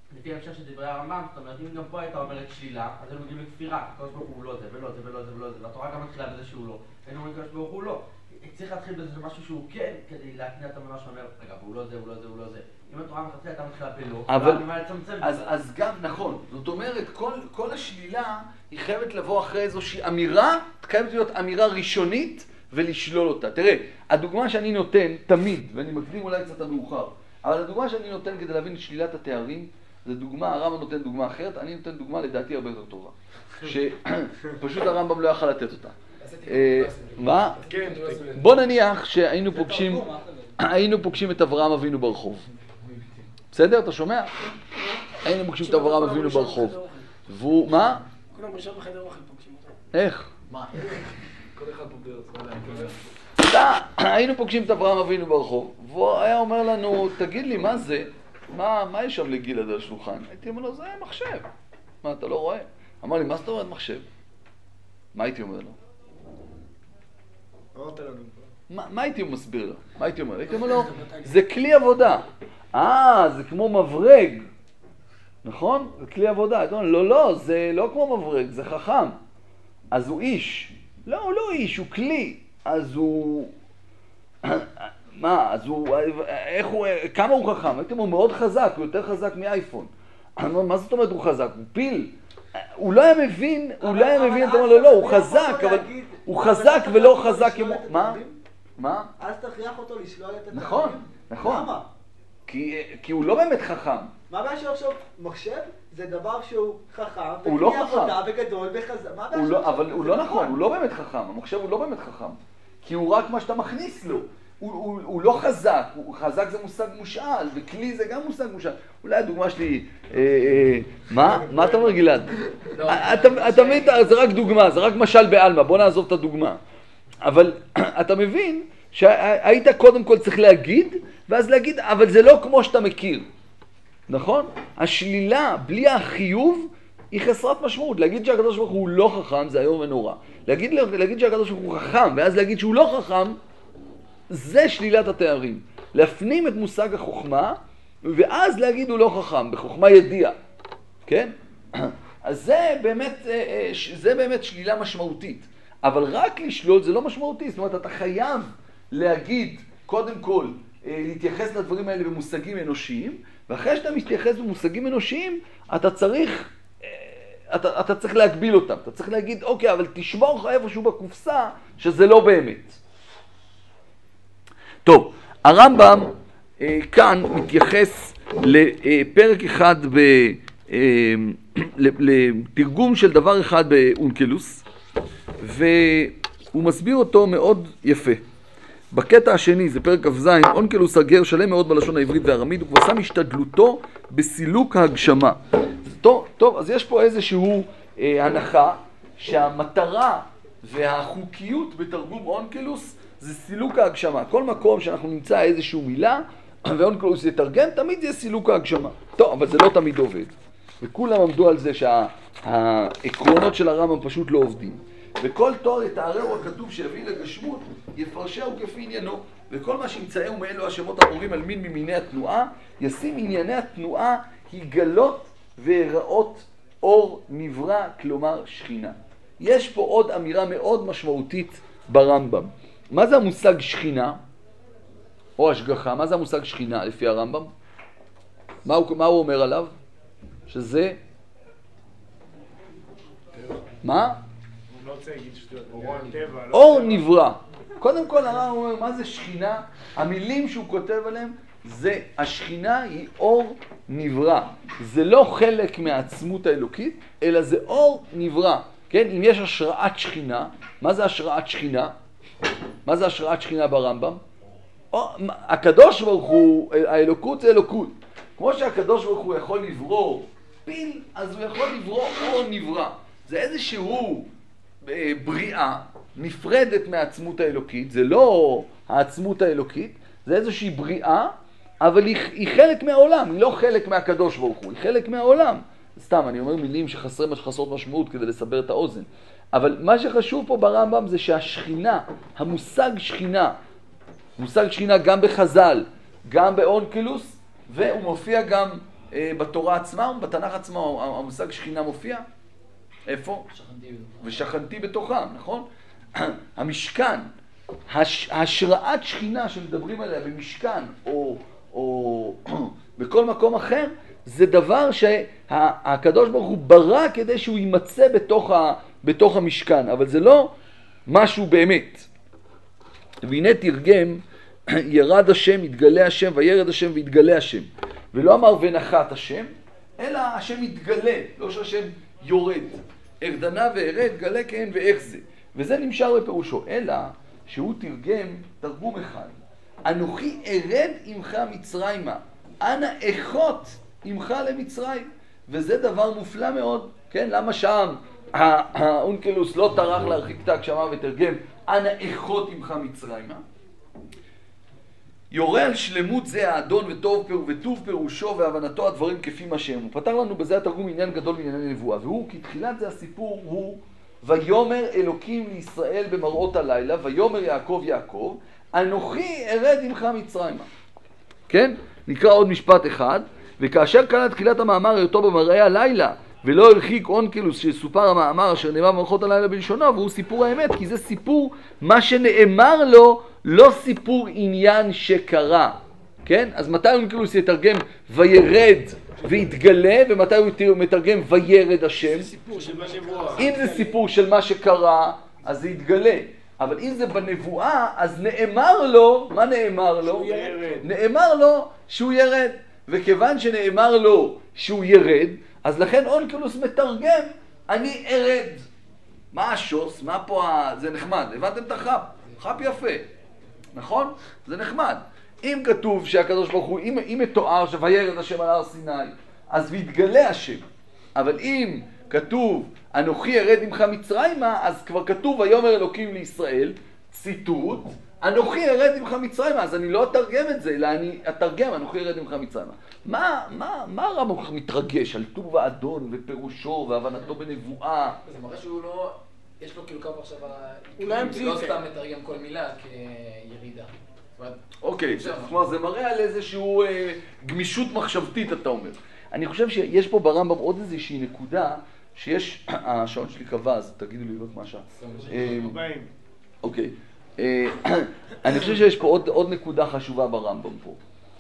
Speaker 7: לפי ההמשך של דברי הרמב"ם, זאת אומרת, אם גם פה הייתה אומרת שלילה, אז היינו מגיעים לכפירה, הקדוש ברוך הוא לא זה ולא זה ולא זה ולא זה, והתורה גם מתחילה בזה שהוא לא, היינו אומרים הקדוש ברוך הוא לא. צריך להתחיל בזה משהו שהוא כן, כדי להתניע את הממה שאומר, רגע, והוא לא זה, הוא לא זה, הוא לא זה. אם התורה מתחילה, הייתה מתחילה בלא,
Speaker 1: אבל,
Speaker 7: מה לצמצם
Speaker 1: אז,
Speaker 7: בזה?
Speaker 1: אז גם, נכון, זאת אומרת, כל, כל השלילה היא חייבת לבוא אחרי איזושהי אמירה, חייבת להיות אמירה ראשונית ולשלול אותה. תראה, הדוגמה שאני נותן תמיד, ואני מקדים אולי קצת המאוחר, אבל הדוגמה שאני נותן כדי להבין את שלילת התארים, זה דוגמה, הרמב"ם נותן דוגמה אחרת, אני נותן דוגמה לדעתי הרבה יותר טובה. שפשוט הרמב"ם לא יכל לתת אותה. מה? בוא נניח שהיינו פוגשים, היינו פוגשים את אברהם אבינו ברחוב. בסדר? אתה שומע? היינו פוגשים את אברהם אבינו ברחוב. והוא, מה?
Speaker 8: כולם ראשון בחדר אוכל פוגשים אותו.
Speaker 1: איך?
Speaker 8: מה?
Speaker 3: כל אחד פה בארץ.
Speaker 1: היינו פוגשים את אברהם אבינו ברחוב, והוא היה אומר לנו, תגיד לי, מה זה? מה, מה יש שם לגלעד על השולחן? הייתי אומר לו, זה מחשב. מה, אתה לא רואה? אמר לי, מה זאת אומרת מחשב? מה הייתי אומר לו?
Speaker 3: אמרת לנו.
Speaker 1: מה, מה הייתי מסביר לו? מה הייתי אומר? הייתי אומר לו, זה כלי עבודה. אה, זה כמו מברג. נכון? זה כלי עבודה. הייתי אומר, לא, לא, זה לא כמו מברג, זה חכם. אז הוא איש. לא, הוא לא איש, הוא כלי. אז הוא... מה, אז הוא... איך הוא... כמה הוא חכם? הייתי אומר, מאוד חזק, הוא יותר חזק מאייפון. מה זאת אומרת הוא חזק? הוא פיל. הוא לא היה מבין, הוא לא היה מבין, אתה אומר לו, לא, הוא חזק, אבל הוא חזק ולא חזק כמו... מה? מה?
Speaker 2: אז תכריח אותו לשלול את התארים?
Speaker 1: נכון, נכון.
Speaker 2: למה?
Speaker 1: כי הוא לא באמת חכם.
Speaker 2: מה הבעיה שלו עכשיו? מחשב זה דבר שהוא חכם,
Speaker 1: הוא לא
Speaker 2: וכלי
Speaker 1: חכם.
Speaker 2: עבודה וגדול וחזק. מה הבעיה
Speaker 1: הוא
Speaker 2: שלו?
Speaker 1: לא, אבל הוא לא נכון, הוא לא באמת חכם. המחשב הוא לא באמת חכם. כי הוא רק מה שאתה מכניס לו. הוא, הוא, הוא לא חזק, הוא חזק זה מושג מושאל, וכלי זה גם מושג מושאל. אולי הדוגמה שלי, אה, אה, מה? מה אתה אומר גלעד? אתה, אתה מבין, זה רק דוגמה, זה רק משל בעלמא, בוא נעזוב את הדוגמה. אבל אתה מבין שהיית קודם כל צריך להגיד, ואז להגיד, אבל זה לא כמו שאתה מכיר. נכון? השלילה בלי החיוב היא חסרת משמעות. להגיד שהקדוש ברוך הוא לא חכם זה איום ונורא. להגיד, להגיד שהקדוש ברוך הוא חכם, ואז להגיד שהוא לא חכם, זה שלילת התארים. להפנים את מושג החוכמה, ואז להגיד הוא לא חכם, בחוכמה ידיעה. כן? אז זה באמת, זה באמת שלילה משמעותית. אבל רק לשלול זה לא משמעותי. זאת אומרת, אתה חייב להגיד, קודם כל, להתייחס לדברים האלה במושגים אנושיים, ואחרי שאתה מתייחס במושגים אנושיים, אתה צריך, אתה, אתה צריך להגביל אותם. אתה צריך להגיד, אוקיי, אבל תשמור לך איפשהו בקופסה, שזה לא באמת. טוב, הרמב"ם אה, כאן מתייחס לפרק אחד, ב, אה, לתרגום של דבר אחד באונקלוס, והוא מסביר אותו מאוד יפה. בקטע השני, זה פרק כ"ז, אונקלוס הגר שלם מאוד בלשון העברית והארמית, הוא כבר שם השתדלותו בסילוק ההגשמה. טוב, טוב, אז יש פה איזשהו אה, הנחה שהמטרה והחוקיות בתרגום אונקלוס זה סילוק ההגשמה. כל מקום שאנחנו נמצא איזשהו מילה ואונקלוס יתרגם, תמיד זה סילוק ההגשמה. טוב, אבל זה לא תמיד עובד. וכולם עמדו על זה שהעקרונות של הרמב"ם פשוט לא עובדים. וכל תואר יתארהו הכתוב שיביא לגשמות, יפרשהו כפי עניינו. וכל מה שימצאהו מאלו השמות המורים על מין ממיני התנועה, ישים ענייני התנועה יגלות והיראות אור נברא, כלומר שכינה. יש פה עוד אמירה מאוד משמעותית ברמב"ם. מה זה המושג שכינה? או השגחה, מה זה המושג שכינה לפי הרמב"ם? מה הוא, מה הוא אומר עליו? שזה? מה?
Speaker 3: לא רוצה להגיד שטויות, טבע.
Speaker 1: אור נברא. קודם כל הרמב"ם אומר, מה זה שכינה? המילים שהוא כותב עליהם, זה השכינה היא אור נברא. זה לא חלק מהעצמות האלוקית, אלא זה אור נברא. כן? אם יש השראת שכינה, מה זה השראת שכינה? מה זה השראת שכינה ברמב"ם? או, הקדוש ברוך הוא, האלוקות זה אלוקות. כמו שהקדוש ברוך הוא יכול לברוא פיל, אז הוא יכול לברוא אור נברא. זה איזשהו בריאה נפרדת מהעצמות האלוקית, זה לא העצמות האלוקית, זה איזושהי בריאה, אבל היא, היא חלק מהעולם, היא לא חלק מהקדוש ברוך הוא, היא חלק מהעולם. סתם, אני אומר מילים שחסרי, חסרות משמעות כדי לסבר את האוזן. אבל מה שחשוב פה ברמב"ם זה שהשכינה, המושג שכינה, מושג שכינה גם בחז"ל, גם באונקלוס, והוא מופיע גם אה, בתורה עצמה, בתנ"ך עצמה, המושג שכינה מופיע? איפה?
Speaker 9: שכנתי בתוכם.
Speaker 1: ושכנתי בתוכם, נכון? המשכן, הש, השראת שכינה שמדברים עליה במשכן או, או בכל מקום אחר, זה דבר שהקדוש ברוך הוא ברא כדי שהוא יימצא בתוך, ה, בתוך המשכן, אבל זה לא משהו באמת. והנה תרגם, ירד השם, יתגלה השם, וירד השם ויתגלה השם. ולא אמר ונחת השם, אלא השם יתגלה, לא שהשם יורד. ארדנה וארד, גלה כן ואיך זה. וזה נמשך בפירושו, אלא שהוא תרגם תרגום אחד. אנוכי ארד עמך מצרימה, אנא איכות עמך למצרים. וזה דבר מופלא מאוד, כן? למה שם האונקלוס לא טרח להרחיק את ההגשמה ותרגם אנא איכות עמך מצרימה? יורה על שלמות זה האדון וטוב, פיר, וטוב פירושו והבנתו הדברים כפי מה שהם. הוא פתר לנו בזה התרגום עניין גדול מענייני נבואה, והוא, כי תחילת זה הסיפור הוא ויומר אלוקים לישראל במראות הלילה, ויומר יעקב יעקב, אנוכי ארד עמך מצרימה. כן? נקרא עוד משפט אחד, וכאשר קלה תחילת המאמר היותו במראי הלילה, ולא הרחיק אונקלוס שסופר המאמר אשר נאמר במראות הלילה בלשונו, והוא סיפור האמת, כי זה סיפור מה שנאמר לו, לא סיפור עניין שקרה, כן? אז מתי אונקלוס יתרגם וירד ויתגלה, ומתי הוא מתרגם וירד השם? אם זה סיפור של מה שקרה, אז זה יתגלה. אבל אם זה בנבואה, אז נאמר לו, מה נאמר לו? נאמר לו שהוא ירד. וכיוון שנאמר לו שהוא ירד, אז לכן אונקלוס מתרגם, אני ארד. מה השוס? מה פה ה... זה נחמד. הבנתם את החפ? חפ יפה. נכון? זה נחמד. אם כתוב שהקדוש ברוך הוא, אם, אם מתואר שוירד השם על הר סיני, אז ויתגלה השם. אבל אם כתוב אנוכי ירד עמך מצרימה, אז כבר כתוב ויאמר אלוקים לישראל, ציטוט, אנוכי ירד עמך מצרימה, אז אני לא אתרגם את זה, אלא אני אתרגם אנוכי ירד עמך מצרימה. מה, מה, מה הרמב"ם מתרגש על טוב האדון ופירושו והבנתו בנבואה?
Speaker 9: זה מראה שהוא לא, יש לו כאילו כמה עכשיו,
Speaker 8: אולי הם
Speaker 9: לא סתם מתרגם כל מילה כירידה.
Speaker 1: אוקיי, כלומר זה מראה על איזשהו אה, גמישות מחשבתית, אתה אומר. אני חושב שיש פה ברמב"ם עוד איזושהי נקודה, שיש, השעון שלי קבע, אז תגידו לי עוד משהו. אוקיי. אני חושב שיש פה עוד, עוד נקודה חשובה ברמב"ם פה.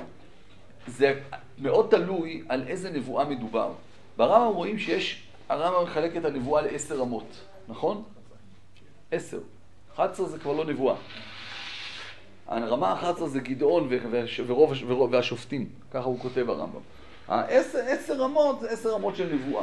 Speaker 1: זה מאוד תלוי על איזה נבואה מדובר. ברמב"ם רואים שיש, הרמב"ם מחלק את הנבואה לעשר רמות, נכון? עשר. אחת עשרה זה כבר לא נבואה. הרמה אחת עשרה זה גדעון ורוב, ורוב, והשופטים, ככה הוא כותב הרמב"ם. העשר, עשר רמות זה עשר רמות של נבואה.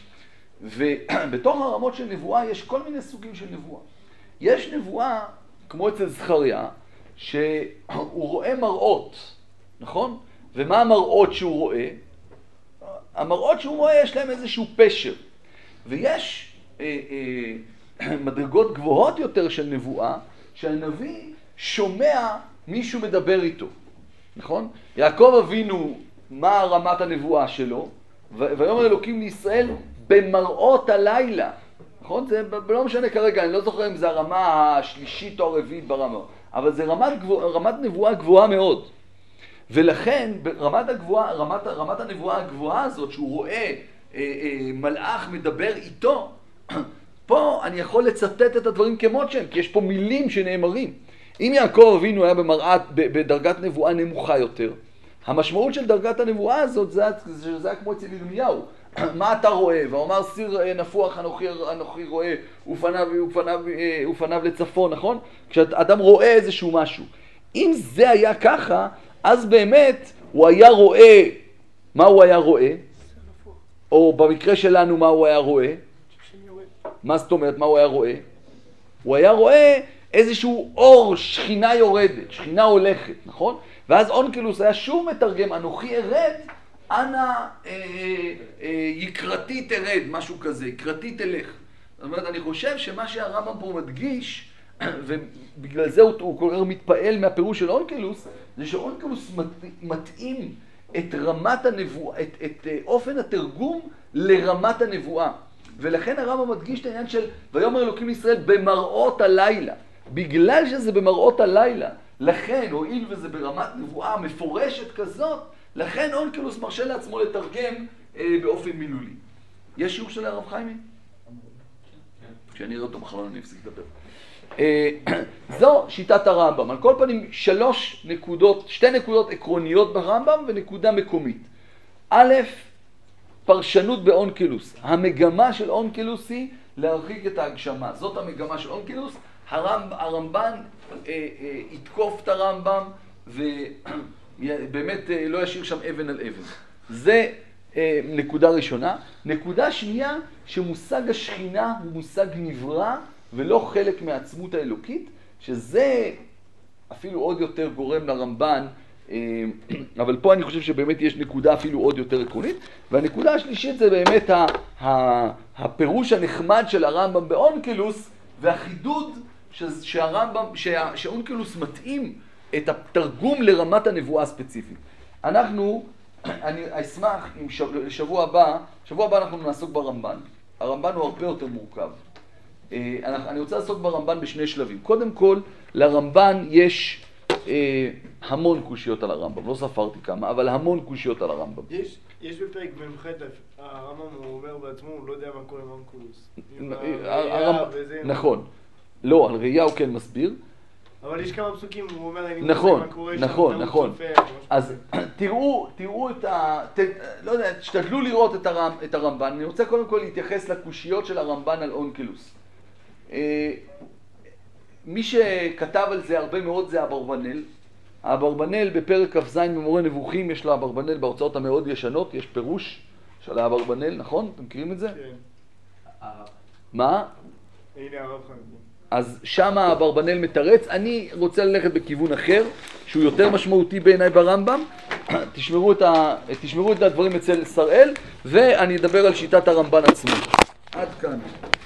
Speaker 1: ובתוך הרמות של נבואה יש כל מיני סוגים של נבואה. יש נבואה, כמו אצל זכריה, שהוא רואה מראות, נכון? ומה המראות שהוא רואה? המראות שהוא רואה יש להם איזשהו פשר. ויש אה, אה, מדרגות גבוהות יותר של נבואה, שהנביא שומע מישהו מדבר איתו, נכון? יעקב אבינו, מה רמת הנבואה שלו? ויאמר אלוקים לישראל במראות הלילה, נכון? זה לא משנה כרגע, אני לא זוכר אם זה הרמה השלישית או הרביעית ברמה, אבל זה רמת, גבוה, רמת נבואה גבוהה מאוד. ולכן ברמת הגבוהה, רמת, רמת הנבואה הגבוהה הזאת, שהוא רואה אה, אה, מלאך מדבר איתו, פה אני יכול לצטט את הדברים כמות שהם, כי יש פה מילים שנאמרים. אם יעקב אבינו היה במראת, בדרגת נבואה נמוכה יותר, המשמעות של דרגת הנבואה הזאת זה, זה, זה היה כמו אצל ירמיהו. מה אתה רואה? ואומר סיר נפוח אנוכי, אנוכי רואה ופניו, ופניו, ופניו לצפון, נכון? כשאדם רואה איזשהו משהו. אם זה היה ככה, אז באמת הוא היה רואה, מה הוא היה רואה? או במקרה שלנו מה הוא היה רואה? מה זאת אומרת, מה הוא היה רואה? הוא היה רואה איזשהו אור, שכינה יורדת, שכינה הולכת, נכון? ואז אונקלוס היה שוב מתרגם, אנוכי ארד, אנא אה, אה, יקרתי תרד, משהו כזה, יקרתי תלך. זאת אומרת, אני חושב שמה שהרמב"ם פה מדגיש, ובגלל זה הוא, הוא כל כך מתפעל מהפירוש של אונקלוס, זה שאונקלוס מתאים את רמת הנבואה, את, את אופן התרגום לרמת הנבואה. ולכן הרמב"ם מדגיש את העניין של ויאמר אלוקים לישראל במראות הלילה. בגלל שזה במראות הלילה, לכן, הואיל וזה ברמת נבואה מפורשת כזאת, לכן אונקלוס מרשה לעצמו לתרגם אה, באופן מילולי. יש שיעור של הרב חיימי? כשאני אראה אותו בחלון אני אפסיק לדבר. אה, זו שיטת הרמב"ם. על כל פנים, שלוש נקודות, שתי נקודות עקרוניות ברמב"ם ונקודה מקומית. א', פרשנות באונקלוס. המגמה של אונקלוס היא להרחיק את ההגשמה. זאת המגמה של אונקלוס. הרמב, הרמב"ן אה, אה, יתקוף את הרמב"ם ובאמת אה, לא ישאיר שם אבן על אבן. זה אה, נקודה ראשונה. נקודה שנייה, שמושג השכינה הוא מושג נברא ולא חלק מהעצמות האלוקית, שזה אפילו עוד יותר גורם לרמב"ן, אבל פה אני חושב שבאמת יש נקודה אפילו עוד יותר עקרונית. והנקודה השלישית זה באמת הפירוש הנחמד של הרמב"ם באונקלוס, והחידוד שהרמב"ם, שאונקלוס מתאים את התרגום לרמת הנבואה הספציפית. אנחנו, אני אשמח אם שבוע הבא, שבוע הבא אנחנו נעסוק ברמב"ן. הרמב"ן הוא הרבה יותר מורכב. אני רוצה לעסוק ברמב"ן בשני שלבים. קודם כל, לרמב"ן יש אה, המון קושיות על הרמב"ם, לא ספרתי כמה, אבל המון קושיות על הרמב"ם.
Speaker 3: יש, יש בפרק מ"ח, הרמב"ם הוא אומר בעצמו, הוא לא יודע מה קורה עם אונקלוס.
Speaker 1: נכון. לא, על ראייה הוא כן מסביר.
Speaker 3: אבל יש כמה פסוקים, הוא אומר, אני
Speaker 1: נכון,
Speaker 3: מה קורה שם,
Speaker 1: נכון, נכון.
Speaker 3: צופה,
Speaker 1: אז תראו, תראו את ה... ת, לא יודע, תשתדלו לראות את, הרמ, את הרמב"ן. אני רוצה קודם כל להתייחס לקושיות של הרמב"ן על אונקלוס. אה, מי שכתב על זה הרבה מאוד זה אברבנאל. האברבנאל בפרק כ"ז במורה נבוכים, יש לו אברבנאל בהוצאות המאוד ישנות, יש פירוש של האברבנאל, נכון? אתם מכירים את זה?
Speaker 3: כן.
Speaker 1: מה?
Speaker 3: הנה הרב חיים.
Speaker 1: אז שם האברבנאל מתרץ. אני רוצה ללכת בכיוון אחר, שהוא יותר משמעותי בעיניי ברמב"ם. תשמרו את, ה... תשמרו את הדברים אצל שראל, ואני אדבר על שיטת הרמב"ן עצמו. עד כאן.